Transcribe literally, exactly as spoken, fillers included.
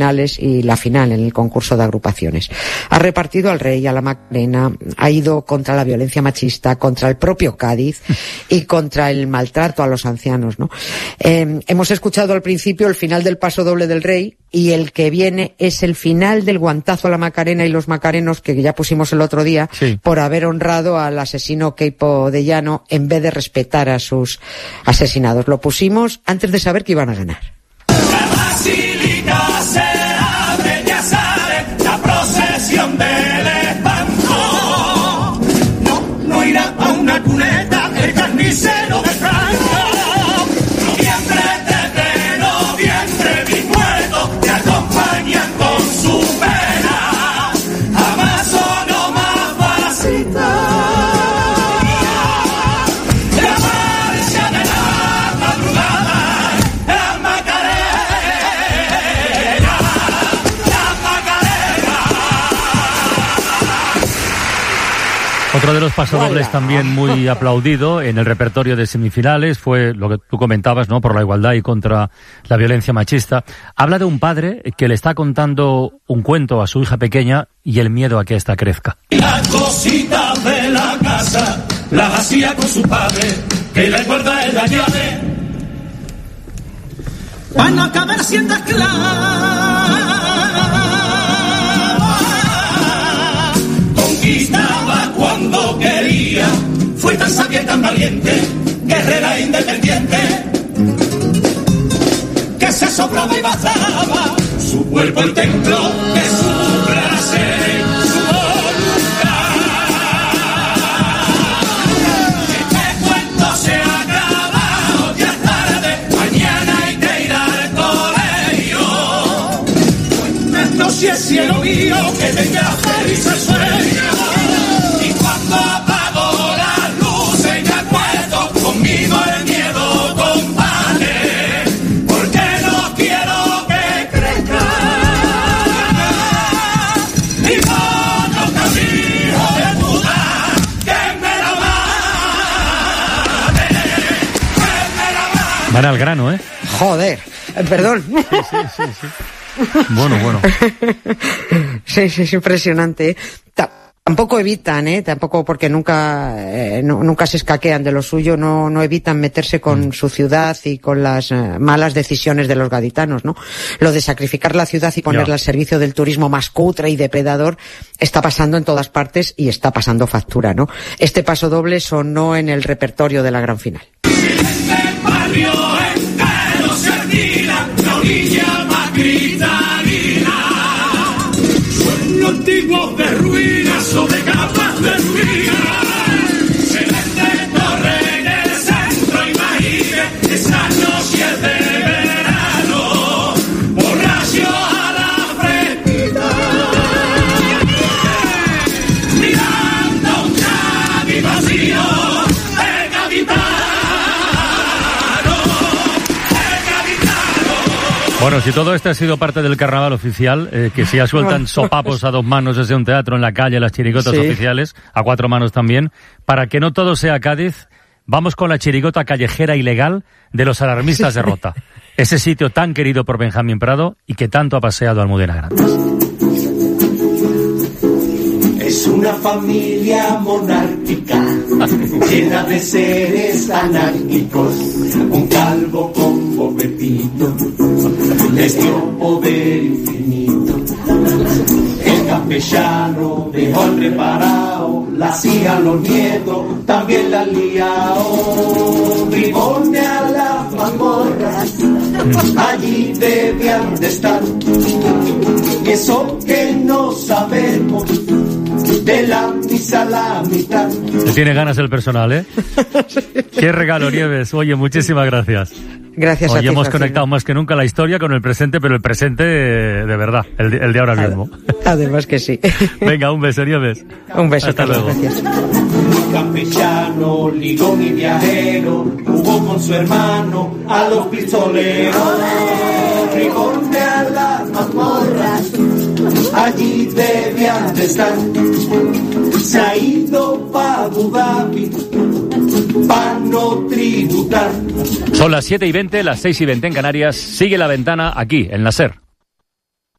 semifinales y la final en el concurso de agrupaciones. Ha repartido al Rey, a la Macarena, ha ido contra la violencia machista, contra el propio Cádiz y contra el maltrato a los ancianos, ¿no? Eh, hemos escuchado al principio el final del paso doble del Rey, y el que viene es el final del guantazo a la Macarena y los macarenos, que ya pusimos el otro día, sí, por haber honrado al asesino Queipo de Llano en vez de respetar a sus asesinados. Lo pusimos antes de saber que iban a ganar. La basílica se abre, ya sale la procesión del espanto. No, no irá a una cuneta el carnicero de Franco. Noviembre, desde noviembre, mis muertos te acompañan con su pena. Jamás sonó más vasita. La marcha de la madrugada, la Macarena, la Macarena. Otro de los pasodobles también muy aplaudido en el repertorio de semifinales fue lo que tú comentabas, ¿no? Por la igualdad y contra la violencia machista. Habla de un padre que le está contando un cuento a su hija pequeña y el miedo a que ésta crezca. La cosita de la casa la hacía con su padre, que le guarda en la llave. Para no acabar siendo esclava. Conquistaba cuando quería, fue tan sabia y tan valiente, guerrera independiente, que se soplaba y basaba su cuerpo el templo de su placer, su voluntad. Este cuento se ha acabado, ya es tarde, mañana hay que ir al colegio. No si es cielo mío que tenga feliz el sueño. Y cuando apago las luces me acuerdo conmigo el miedo, compadre, porque no quiero que crezca. Y otro camino de puta que me la mate, que me la mate. Van al grano, ¿eh? Joder, eh, perdón. Sí, sí, sí, sí. Bueno, bueno. Sí, sí, es impresionante. Ta- Tampoco evitan, ¿eh? Tampoco, porque nunca, eh, no, nunca se escaquean de lo suyo, no, no evitan meterse con mm. su ciudad y con las eh, malas decisiones de los gaditanos, ¿no? Lo de sacrificar la ciudad y ponerla al servicio del turismo más cutre y depredador está pasando en todas partes y está pasando factura, ¿no? Este paso doble sonó en el repertorio de la gran final. El barrio entero se alquila, la orilla más cristalina. Suelo antiguo de ruinas sobre capas de ruinas. Se vende torre en el centro, imagine esas noches de verano, borracho a la fresquita, mirando un Cádiz vacío, el gaditano, el gaditano. Bueno, si todo esto ha sido parte del carnaval oficial, eh, que si ya sueltan sopapos a dos manos desde un teatro en la calle, las chirigotas sí. oficiales, a cuatro manos también, para que no todo sea Cádiz, vamos con la chirigota callejera ilegal de los alarmistas de Rota. Ese sitio tan querido por Benjamín Prado y que tanto ha paseado Almudena Grandes. Es una familia monárquica, llena de seres anárquicos. Un calvo con bofetito les dio poder infinito. El campechano dejó al reparado, la hija, los nietos, también la han liado. Bribone a las mazmorras, allí debían de estar. Y eso que no sabemos, de la misa a la mitad. Te tiene ganas el personal, ¿eh? Qué regalo, Nieves. Oye, muchísimas gracias. Gracias Hoy a ti. hemos Francino. conectado más que nunca la historia con el presente, pero el presente de, de verdad, el de, el de ahora mismo. Además que sí. Venga, un beso, Nieves. Un beso, hasta Carlos, luego. Gracias. Campechano, ligón y viajero, jugó con su hermano a los pistoleros. Bribone a las mazmorras, allí debían de estar. Se ha ido pa' Abu Dhabi pa' no tributar. Son las siete y veinte, las seis y veinte en Canarias. Sigue La Ventana aquí, en la SER.